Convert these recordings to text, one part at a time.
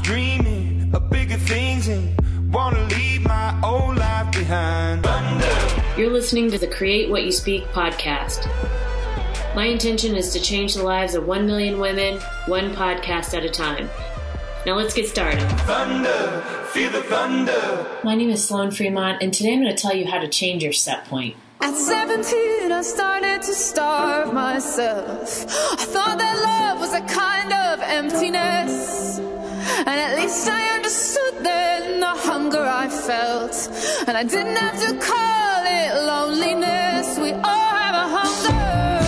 dreaming of bigger things and wanna leave my old life behind. Thunder. You're listening to the Create What You Speak podcast. My intention is to change the lives of 1 million women, one podcast at a time. Now let's get started. Thunder, feel the thunder. My name is Sloan Fremont, and today I'm going to tell you how to change your set point. At 17, I started to starve myself. I thought that love was a kind of emptiness. And at least I understood then the hunger I felt. And I didn't have to call it loneliness. We all have a hunger.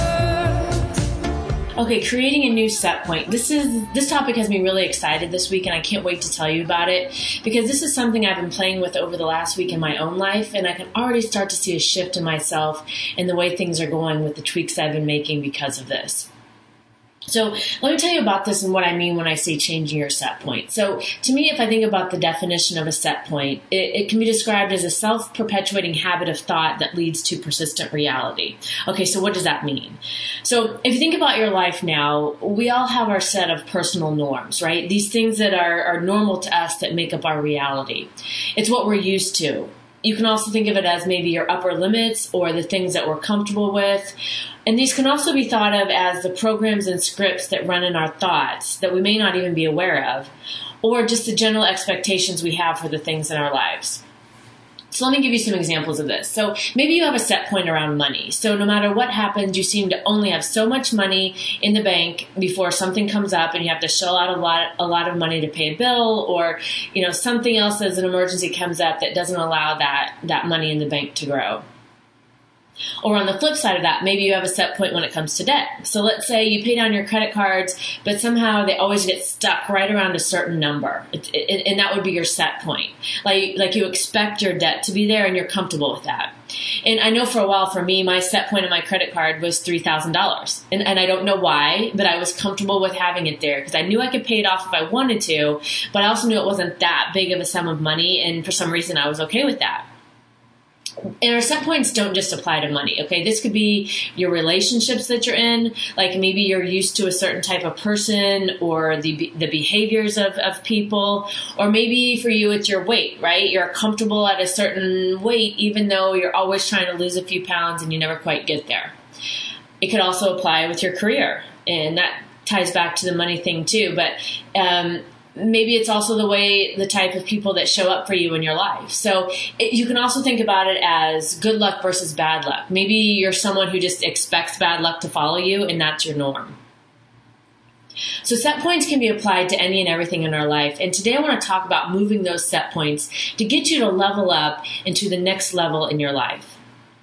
Okay, creating a new set point. This topic has me really excited this week, and I can't wait to tell you about it because this is something I've been playing with over the last week in my own life, and I can already start to see a shift in myself and the way things are going with the tweaks I've been making because of this. So let me tell you about this and what I mean when I say changing your set point. So to me, if I think about the definition of a set point, it can be described as a self-perpetuating habit of thought that leads to persistent reality. Okay, so what does that mean? So if you think about your life now, we all have our set of personal norms, right? These things that are normal to us that make up our reality. It's what we're used to. You can also think of it as maybe your upper limits or the things that we're comfortable with. And these can also be thought of as the programs and scripts that run in our thoughts that we may not even be aware of, or just the general expectations we have for the things in our lives. So let me give you some examples of this. So maybe you have a set point around money. So no matter what happens, you seem to only have so much money in the bank before something comes up and you have to shell out a lot of money to pay a bill, or something else as an emergency comes up that doesn't allow that money in the bank to grow. Or on the flip side of that, maybe you have a set point when it comes to debt. So let's say you pay down your credit cards, but somehow they always get stuck right around a certain number. And that would be your set point. Like you expect your debt to be there and you're comfortable with that. And I know for a while for me, my set point on my credit card was $3,000. And I don't know why, but I was comfortable with having it there because I knew I could pay it off if I wanted to, but I also knew it wasn't that big of a sum of money. And for some reason, I was okay with that. And our set points don't just apply to money, okay? This could be your relationships that you're in, like maybe you're used to a certain type of person or the behaviors of people, or maybe for you it's your weight, right? You're comfortable at a certain weight even though you're always trying to lose a few pounds and you never quite get there. It could also apply with your career, and that ties back to the money thing too, but maybe it's also the type of people that show up for you in your life. So you can also think about it as good luck versus bad luck. Maybe you're someone who just expects bad luck to follow you, and that's your norm. So set points can be applied to any and everything in our life. And today I want to talk about moving those set points to get you to level up into the next level in your life.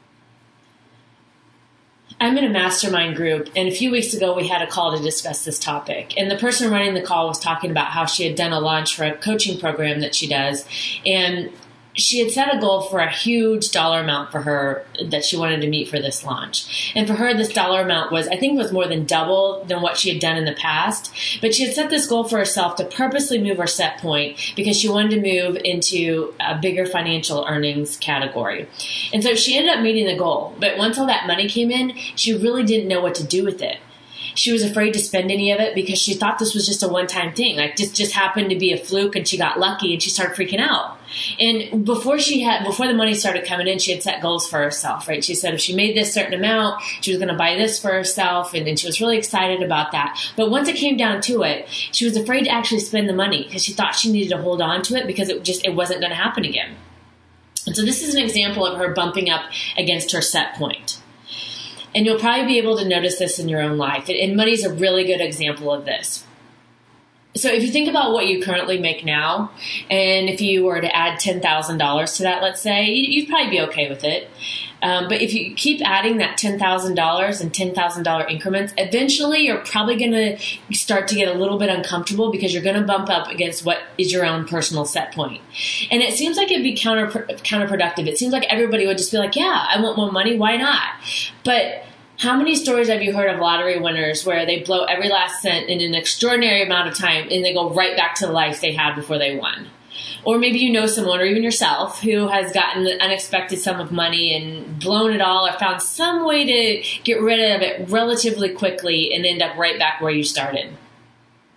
I'm in a mastermind group, and a few weeks ago we had a call to discuss this topic. And the person running the call was talking about how she had done a launch for a coaching program that she does, and she had set a goal for a huge dollar amount for her that she wanted to meet for this launch. And for her, this dollar amount was more than double than what she had done in the past. But she had set this goal for herself to purposely move her set point because she wanted to move into a bigger financial earnings category. And so she ended up meeting the goal. But once all that money came in, she really didn't know what to do with it. She was afraid to spend any of it because she thought this was just a one-time thing. Like just happened to be a fluke and she got lucky and she started freaking out. And before the money started coming in, she had set goals for herself, right? She said if she made this certain amount, she was going to buy this for herself. And then she was really excited about that. But once it came down to it, she was afraid to actually spend the money because she thought she needed to hold on to it because it wasn't going to happen again. And so this is an example of her bumping up against her set point. And you'll probably be able to notice this in your own life. And money's a really good example of this. So if you think about what you currently make now, and if you were to add $10,000 to that, let's say, you'd probably be okay with it. But if you keep adding that $10,000 and $10,000 increments, eventually you're probably going to start to get a little bit uncomfortable because you're going to bump up against what is your own personal set point. And it seems like it'd be counterproductive. It seems like everybody would just be like, yeah, I want more money. Why not? But how many stories have you heard of lottery winners where they blow every last cent in an extraordinary amount of time and they go right back to the life they had before they won? Or maybe you know someone, or even yourself, who has gotten an unexpected sum of money and blown it all, or found some way to get rid of it relatively quickly and end up right back where you started.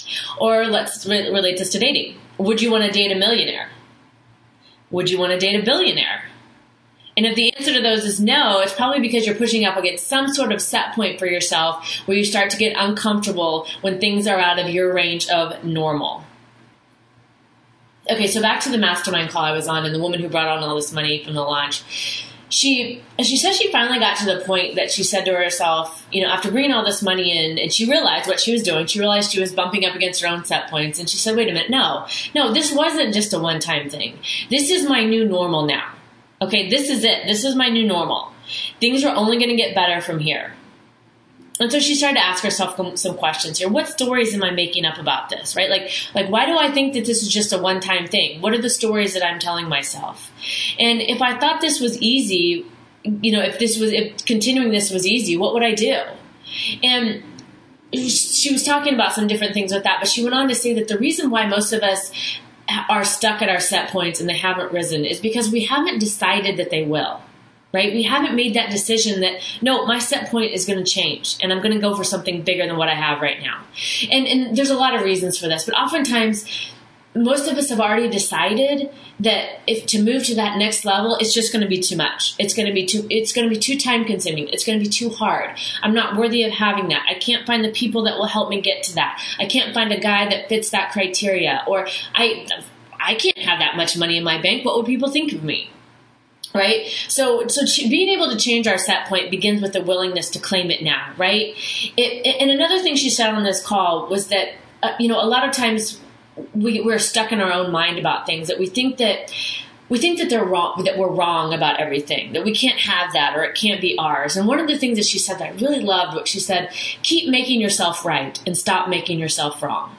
Or let's relate this to dating. Would you want to date a millionaire? Would you want to date a billionaire? And if the answer to those is no, it's probably because you're pushing up against some sort of set point for yourself where you start to get uncomfortable when things are out of your range of normal. Okay, so back to the mastermind call I was on and the woman who brought on all this money from the launch. She said she finally got to the point that she said to herself, after bringing all this money in, and she realized what she was doing, she realized she was bumping up against her own set points, and she said, wait a minute, no, this wasn't just a one-time thing. This is my new normal now. Okay, this is it. This is my new normal. Things are only going to get better from here. And so she started to ask herself some questions here. What stories am I making up about this, right? Like why do I think that this is just a one-time thing? What are the stories that I'm telling myself? And if I thought this was easy, if continuing this was easy, what would I do? And she was talking about some different things with that, but she went on to say that the reason why most of us are stuck at our set points and they haven't risen is because we haven't decided that they will. Right? We haven't made that decision that, no, my set point is going to change and I'm going to go for something bigger than what I have right now. And there's a lot of reasons for this, but oftentimes most of us have already decided that if to move to that next level, it's just going to be too much. It's going to be too time consuming. It's going to be too hard. I'm not worthy of having that. I can't find the people that will help me get to that. I can't find a guy that fits that criteria, or I can't have that much money in my bank. What would people think of me? Right? So being able to change our set point begins with the willingness to claim it now, right? And another thing she said on this call was that, a lot of times we're stuck in our own mind about things, that we think that they're wrong, that we're wrong about everything, that we can't have that or it can't be ours. And one of the things that she said that I really loved, what she said, keep making yourself right and stop making yourself wrong.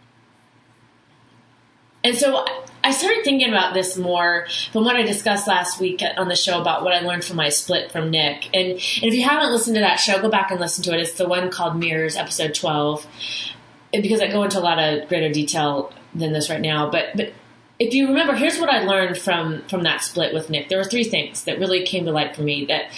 And so I started thinking about this more from what I discussed last week on the show about what I learned from my split from Nick. And if you haven't listened to that show, go back and listen to it. It's the one called Mirrors, episode 12, because I go into a lot of greater detail than this right now. But if you remember, here's what I learned from that split with Nick. There were 3 things that really came to light for me that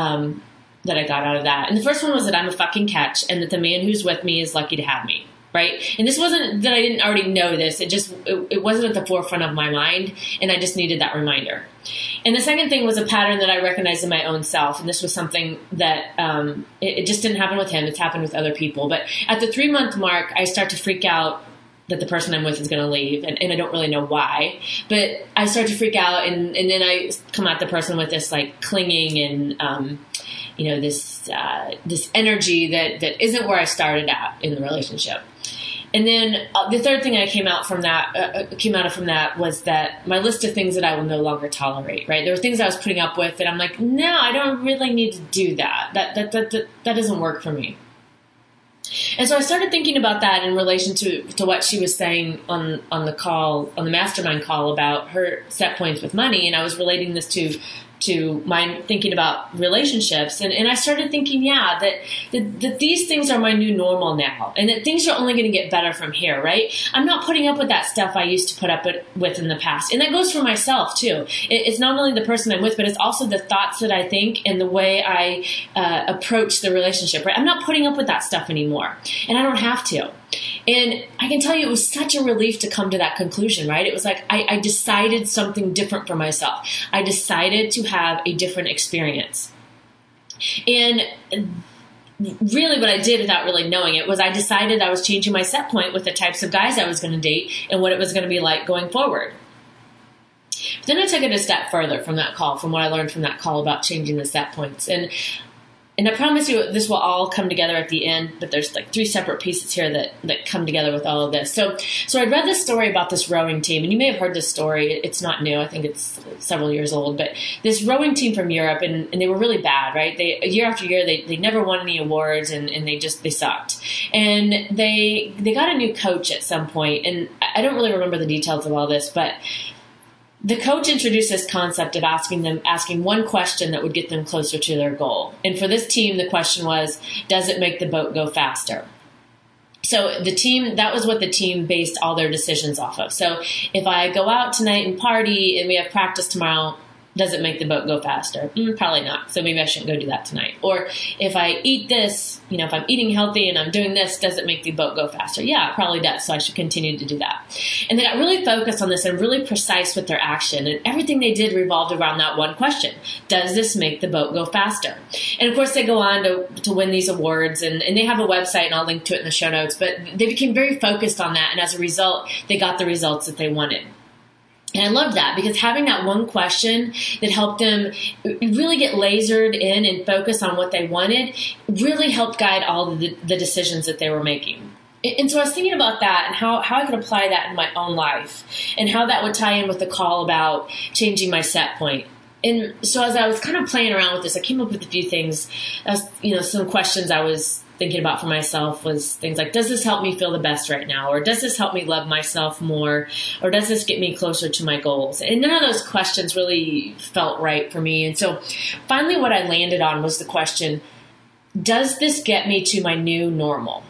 I got out of that. And the first one was that I'm a fucking catch and that the man who's with me is lucky to have me. Right? And this wasn't that I didn't already know this. It wasn't at the forefront of my mind, and I just needed that reminder. And the second thing was a pattern that I recognized in my own self, and this was something that it just didn't happen with him. It's happened with other people. But at the 3-month mark, I start to freak out that the person I'm with is going to leave, and I don't really know why. But I start to freak out, and then I come at the person with this like clinging and this energy that isn't where I started at in the relationship. And then the third thing that came out from that was that my list of things that I will no longer tolerate. Right, there were things I was putting up with that I'm like, no, I don't really need to do that. That doesn't work for me. And so I started thinking about that in relation to what she was saying on the mastermind call about her set points with money, and I was relating this to my thinking about relationships. And I started thinking, that these things are my new normal now, and that things are only going to get better from here, right? I'm not putting up with that stuff I used to put up with in the past. And that goes for myself, too. It's not only the person I'm with, but it's also the thoughts that I think and the way I approach the relationship, right? I'm not putting up with that stuff anymore, and I don't have to. And I can tell you it was such a relief to come to that conclusion, right? It was like I decided something different for myself. I decided to have a different experience. And really what I did without really knowing it was I decided I was changing my set point with the types of guys I was going to date and what it was going to be like going forward. But then I took it a step further from that call, from what I learned from that call about changing the set points. And I promise you this will all come together at the end, but there's like 3 separate pieces here that come together with all of this. So I read this story about this rowing team, and you may have heard this story. It's not new. I think it's several years old. But this rowing team from Europe, and they were really bad, right? Year after year, they never won any awards, and they sucked. And they got a new coach at some point, and I don't really remember the details of all this, but the coach introduced this concept of asking one question that would get them closer to their goal. And for this team, the question was, does it make the boat go faster? So that was what the team based all their decisions off of. So if I go out tonight and party and we have practice tomorrow, Does it make the boat go faster? Probably not. So maybe I shouldn't go do that tonight. Or if I eat this, if I'm eating healthy and I'm doing this, does it make the boat go faster? Yeah, it probably does. So I should continue to do that. And they got really focused on this and really precise with their action. And everything they did revolved around that one question. Does this make the boat go faster? And of course, they go on to win these awards. And they have a website, and I'll link to it in the show notes. But they became very focused on that. And as a result, they got the results that they wanted. And I loved that, because having that one question that helped them really get lasered in and focus on what they wanted really helped guide all the decisions that they were making. And so I was thinking about that and how I could apply that in my own life and how that would tie in with the call about changing my set point. And so as I was kind of playing around with this, I came up with a few things. Some questions I was thinking about for myself was things like, does this help me feel the best right now? Or does this help me love myself more? Or does this get me closer to my goals? And none of those questions really felt right for me. And so finally what I landed on was the question, does this get me to my new normal?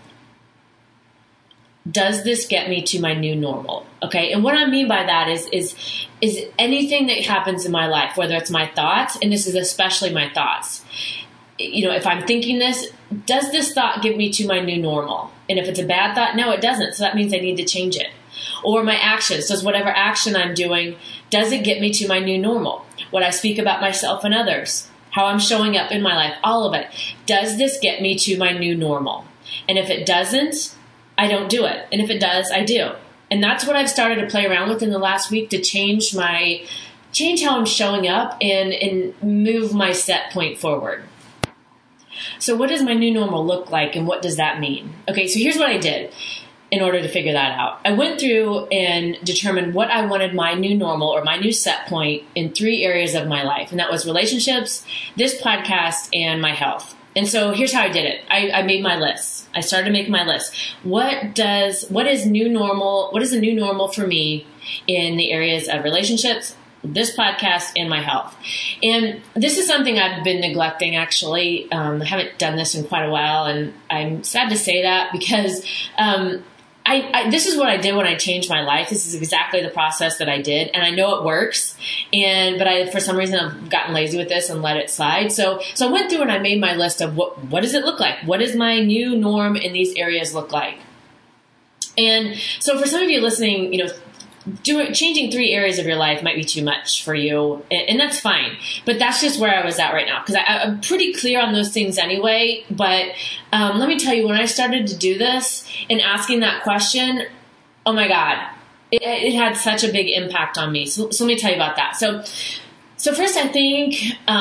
Does this get me to my new normal? Okay. And what I mean by that is anything that happens in my life, whether it's my thoughts, and this is especially my thoughts. If I'm thinking this, does this thought get me to my new normal? And if it's a bad thought, no, it doesn't. So that means I need to change it. Or my actions, does whatever action I'm doing, does it get me to my new normal? What I speak about myself and others, how I'm showing up in my life, all of it. Does this get me to my new normal? And if it doesn't, I don't do it. And if it does, I do. And that's what I've started to play around with in the last week to change how I'm showing up and move my set point forward. So what does my new normal look like, and what does that mean? Okay, so here's what I did in order to figure that out. I went through and determined what I wanted my new normal or my new set point in 3 areas of my life, and that was relationships, this podcast, and my health. And so here's how I did it. I made my list. I started to make my list. What is a new normal for me in the areas of relationships, this podcast, and my health? And this is something I've been neglecting, actually. I haven't done this in quite a while, and I'm sad to say that, because this is what I did when I changed my life. This is exactly the process that I did, and I know it works. But for some reason, I've gotten lazy with this and let it slide. So I went through and I made my list of what does it look like? What does my new norm in these areas look like? And so for some of you listening, changing 3 areas of your life might be too much for you, and that's fine. But that's just where I was at right now, because I'm pretty clear on those things anyway. But let me tell you, when I started to do this and asking that question, oh my God, it had such a big impact on me. So let me tell you about that. So first, I think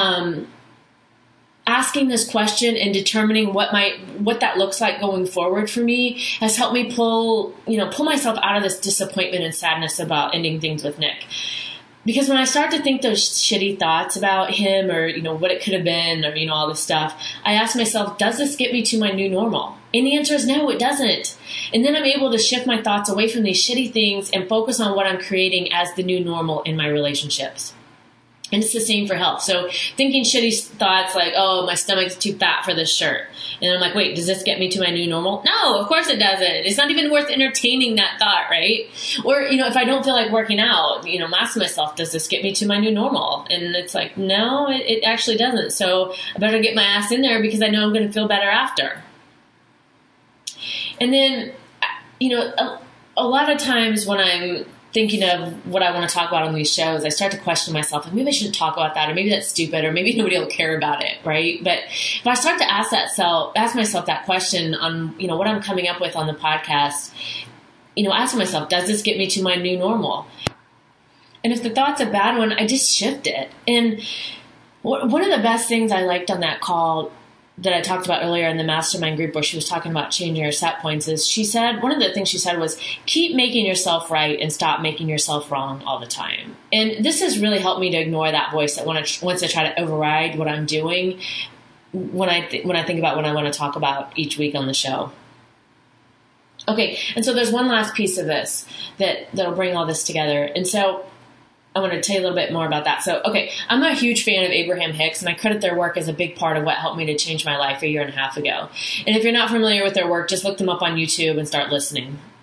asking this question and determining what that looks like going forward for me has helped me pull myself out of this disappointment and sadness about ending things with Nick. Because when I start to think those shitty thoughts about him, or what it could have been, or all this stuff, I ask myself, does this get me to my new normal? And the answer is no, it doesn't. And then I'm able to shift my thoughts away from these shitty things and focus on what I'm creating as the new normal in my relationships. And it's the same for health. So thinking shitty thoughts like, oh, my stomach's too fat for this shirt. And I'm like, wait, does this get me to my new normal? No, of course it doesn't. It's not even worth entertaining that thought, right? Or, if I don't feel like working out, I'm asking myself, does this get me to my new normal? And it's like, no, it actually doesn't. So I better get my ass in there, because I know I'm going to feel better after. And then, a lot of times when I'm thinking of what I want to talk about on these shows, I start to question myself, like, maybe I shouldn't talk about that, or maybe that's stupid, or maybe nobody will care about it, right? But if I start to ask myself that question on, what I'm coming up with on the podcast, ask myself, does this get me to my new normal? And if the thought's a bad one, I just shift it. And one of the best things I liked on that call that I talked about earlier in the mastermind group, where she was talking about changing her set points, is one of the things she said was, keep making yourself right and stop making yourself wrong all the time. And this has really helped me to ignore that voice that wants to try to override what I'm doing when I think about what I want to talk about each week on the show. Okay, and so there's one last piece of this that'll bring all this together. And so I want to tell you a little bit more about that. So, okay, I'm a huge fan of Abraham Hicks, and I credit their work as a big part of what helped me to change my life a year and a half ago. And if you're not familiar with their work, just look them up on YouTube and start listening.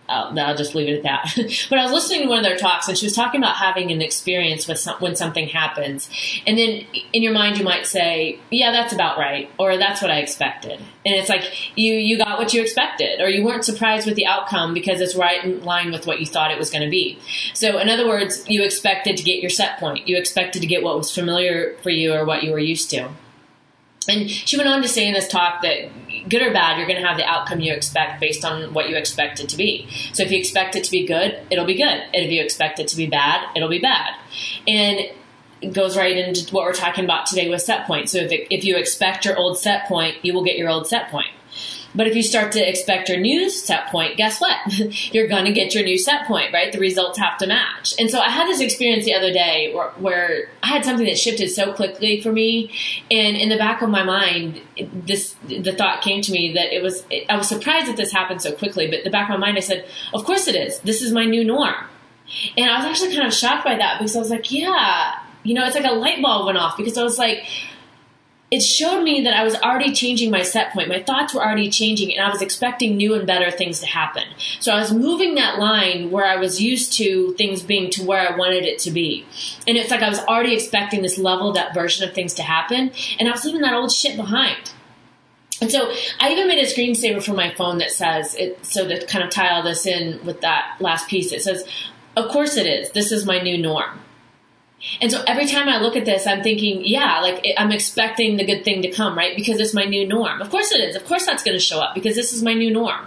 I'll just leave it at that. But I was listening to one of their talks, and she was talking about having an experience with when something happens. And then in your mind, you might say, yeah, that's about right. Or that's what I expected. And it's like you got what you expected, or you weren't surprised with the outcome because it's right in line with what you thought it was going to be. So in other words, you expected to get your set point. You expected to get what was familiar for you or what you were used to. And she went on to say in this talk that good or bad, you're going to have the outcome you expect based on what you expect it to be. So if you expect it to be good, it'll be good. And if you expect it to be bad, it'll be bad. And it goes right into what we're talking about today with set point. So if you expect your old set point, you will get your old set point. But if you start to expect your new set point, guess what? You're going to get your new set point, right? The results have to match. And so I had this experience the other day where I had something that shifted so quickly for me. And in the back of my mind, the thought came to me that I was surprised that this happened so quickly. But in the back of my mind, I said, of course it is. This is my new norm. And I was actually kind of shocked by that because I was like, yeah, it's like a light bulb went off because I was like, it showed me that I was already changing my set point. My thoughts were already changing, and I was expecting new and better things to happen. So I was moving that line where I was used to things being to where I wanted it to be. And it's like I was already expecting this leveled up version of things to happen, and I was leaving that old shit behind. And so I even made a screensaver for my phone that says, so to kind of tie all this in with that last piece, it says, of course it is. This is my new norm. And so every time I look at this, I'm thinking, yeah, like I'm expecting the good thing to come, right? Because it's my new norm. Of course it is. Of course that's going to show up because this is my new norm.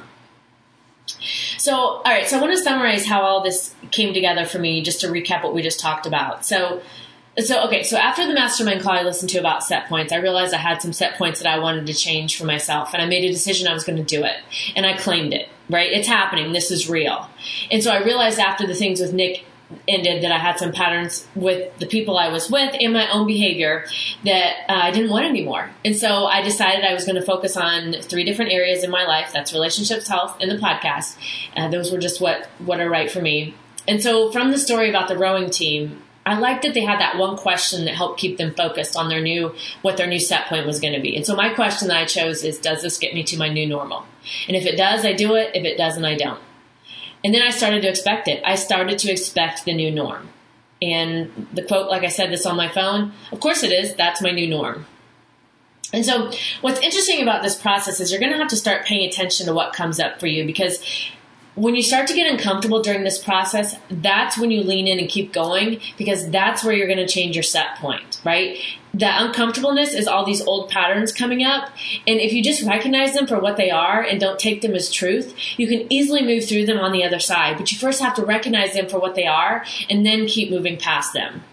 So, all right. So I want to summarize how all this came together for me, just to recap what we just talked about. So after the mastermind call I listened to about set points, I realized I had some set points that I wanted to change for myself. And I made a decision I was going to do it. And I claimed it, right? It's happening. This is real. And so I realized after the things with Nick ended that I had some patterns with the people I was with and my own behavior that I didn't want anymore. And so I decided I was going to focus on 3 different areas in my life. That's relationships, health, and the podcast. Those were just what are right for me. And so from the story about the rowing team, I liked that they had that one question that helped keep them focused on what their new set point was going to be. And so my question that I chose is, does this get me to my new normal? And if it does, I do it. If it doesn't, I don't. And then I started to expect it. I started to expect the new norm. And the quote, like I said, this on my phone, of course it is. That's my new norm. And so what's interesting about this process is you're going to have to start paying attention to what comes up for you, because when you start to get uncomfortable during this process, that's when you lean in and keep going, because that's where you're going to change your set point, right? That uncomfortableness is all these old patterns coming up. And if you just recognize them for what they are and don't take them as truth, you can easily move through them on the other side. But you first have to recognize them for what they are and then keep moving past them.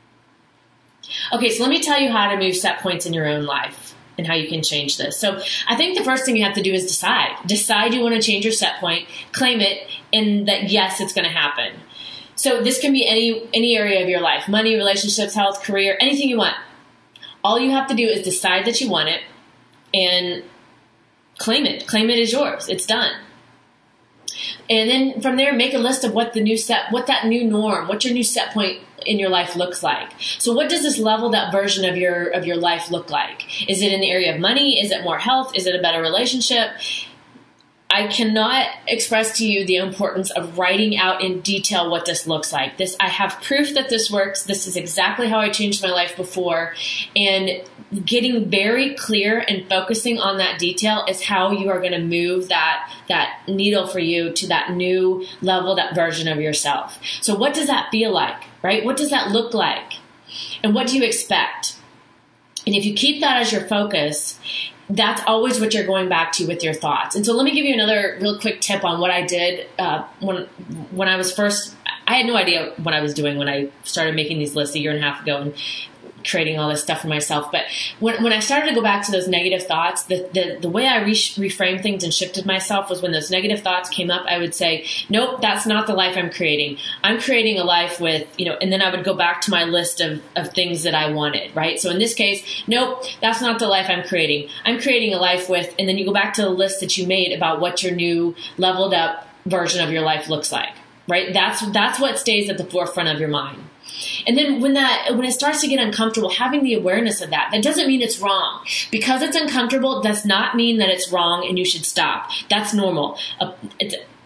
Okay, so let me tell you how to move set points in your own life and how you can change this. So I think the first thing you have to do is decide. Decide you want to change your set point, claim it, and that yes, it's going to happen. So this can be any area of your life: money, relationships, health, career, anything you want. All you have to do is decide that you want it and claim it. Claim it as yours. It's done. And then from there, make a list of what that new norm, what your new set point in your life looks like. So what does this leveled up version of your life look like? Is it in the area of money? Is it more health? Is it a better relationship? I cannot express to you the importance of writing out in detail what this looks like. I have proof that this works. This is exactly how I changed my life before. And getting very clear and focusing on that detail is how you are going to move that needle for you to that new level, that version of yourself. So what does that feel like, right? What does that look like? And what do you expect? And if you keep that as your focus, that's always what you're going back to with your thoughts. And so let me give you another real quick tip on what I did when I was first. I had no idea what I was doing when I started making these lists 1.5 years ago and creating all this stuff for myself. But when I started to go back to those negative thoughts, the way I reframed things and shifted myself was when those negative thoughts came up, I would say, nope, that's not the life I'm creating. I'm creating a life with, and then I would go back to my list of things that I wanted, right? So in this case, nope, that's not the life I'm creating. I'm creating a life with, and then you go back to the list that you made about what your new leveled up version of your life looks like, right? That's what stays at the forefront of your mind. And then when it starts to get uncomfortable, having the awareness of that doesn't mean it's wrong. Because it's uncomfortable does not mean that it's wrong and you should stop. That's normal.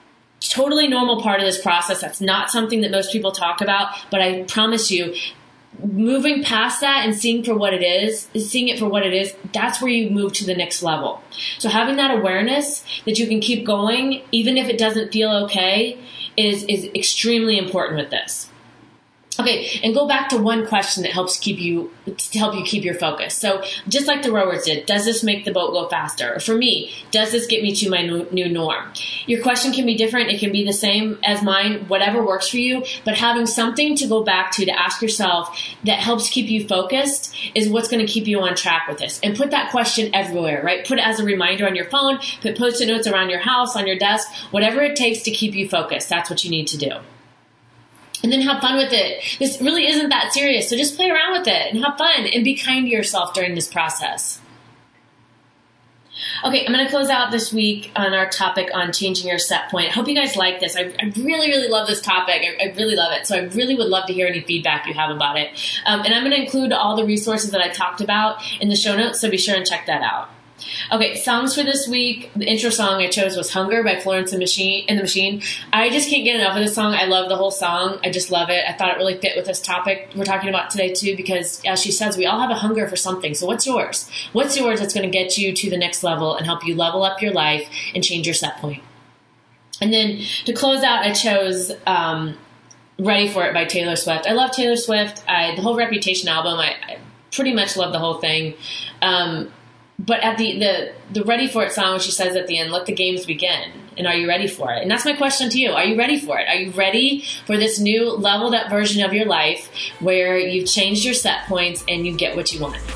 totally normal part of this process. That's not something that most people talk about, but I promise you, moving past that and seeing it for what it is, that's where you move to the next level. So having that awareness that you can keep going, even if it doesn't feel okay, is extremely important with this. Okay, and go back to one question that help you keep your focus. So just like the rowers did, does this make the boat go faster? Or for me, does this get me to my new norm? Your question can be different. It can be the same as mine, whatever works for you. But having something to go back to ask yourself that helps keep you focused is what's going to keep you on track with this. And put that question everywhere, right? Put it as a reminder on your phone, put Post-it notes around your house, on your desk, whatever it takes to keep you focused. That's what you need to do. And then have fun with it. This really isn't that serious, so just play around with it and have fun and be kind to yourself during this process. Okay, I'm going to close out this week on our topic on changing your set point. I hope you guys like this. I really, really love this topic. I really love it. So I really would love to hear any feedback you have about it. And I'm going to include all the resources that I talked about in the show notes, so be sure and check that out. Okay, songs for this week. The intro song I chose was Hunger by Florence and the Machine. I just can't get enough of this song. I love the whole song. I just love it. I thought it really fit with this topic we're talking about today too, because as she says, we all have a hunger for something. So what's yours? What's yours that's going to get you to the next level and help you level up your life and change your set point? And then to close out, I chose Ready for It by Taylor Swift. I love Taylor Swift. The whole Reputation album, I pretty much love the whole thing. But at the Ready for It song, when she says at the end, let the games begin. And are you ready for it? And that's my question to you. Are you ready for it? Are you ready for this new leveled up version of your life where you've changed your set points and you get what you want?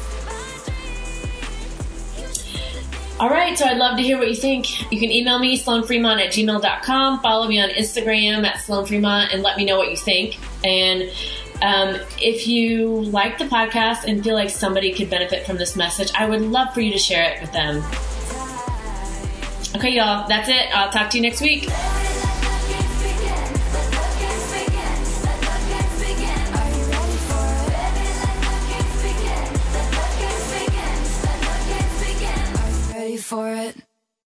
All right, so I'd love to hear what you think. You can email me, sloanfremont@gmail.com. Follow me on Instagram @sloanfremont and let me know what you think. And if you like the podcast and feel like somebody could benefit from this message, I would love for you to share it with them. Okay, y'all, that's it. I'll talk to you next week. Ready for it?